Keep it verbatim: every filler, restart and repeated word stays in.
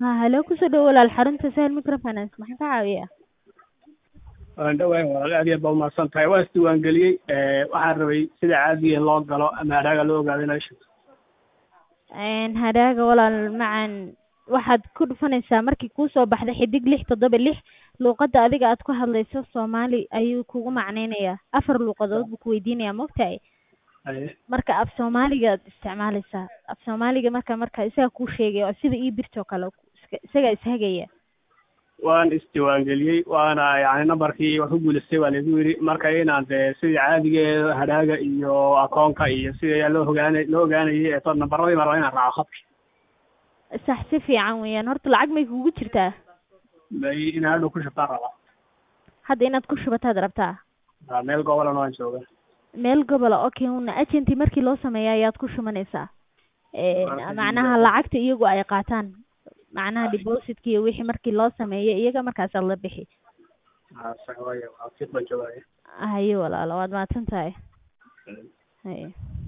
Ha halo kusoo dhawow walaal xarunta Sahel Microfinance maxaa ka caawiyaa? waan dhawahay walaal aad iyo aad baa umahadsan tahay waan isdiiwaangeliyey waxaan rabay sida caadiga loo galo ama hadhaaga loo ogaado inaa sheegto. Een hadhaaga walaal macaan waxaad ku dhufanaysaa markii kuu soo baxda xidig lix toddoba lix luuqadda adiga aad ku hadlayso Soomaali ayuu kugu macnaynayaa afar luuqadood buu ku weydiinayaa mogtahay Haye, marka af Soomaaliga aad isticmaalaysaa af Soomaaliga marka marka isaga kuu sheegay oo sida ii birto kale iska- isaga ishagaya waan isdiiwaangeliyey waana yani nambarkii wax ku guulaystay waa laygu yidhi marka inaan dee sidii caadigeeda hadhaaga iyo akoonka iyo sida loo ogaanay loo ogaanayay ee to nambaradii baa rabaa inaan raaco khadka sax si fiican weeyaan horta lacag may kugu jirtaa may inaan hadhow ku shubtaan rabaa. hadda inaad ku shubataad rabtaa Waa meel gobolan waan joogaa. meel gobola okay una agenti markii loo sameeyo ayaad ku shubanaysaa ee Marka macnaha lacagta iyagu ay qaataan macnaha depositka iyo wixii markii loo sameeyo iyaga markaas la bixi haa sax waaye waa fiiq baan joogaa. haye walaalo waad mahadsan tahay haye